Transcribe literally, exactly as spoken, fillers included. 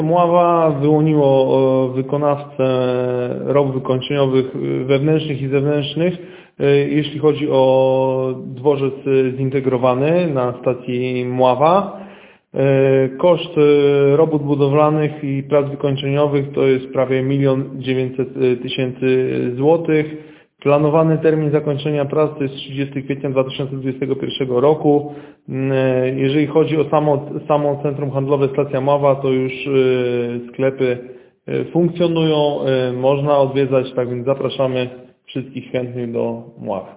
Mława wyłoniło wykonawcę robót wykończeniowych wewnętrznych i zewnętrznych, jeśli chodzi o dworzec zintegrowany na stacji Mława. Koszt robót budowlanych i prac wykończeniowych to jest prawie milion dziewięćset tysięcy złotych. Planowany termin zakończenia prac to jest trzydziestego kwietnia dwa tysiące dwudziestego pierwszego roku. Jeżeli chodzi o samo, samo centrum handlowe Stacja Mława, to już sklepy funkcjonują, można odwiedzać, tak więc zapraszamy wszystkich chętnych do Mławy.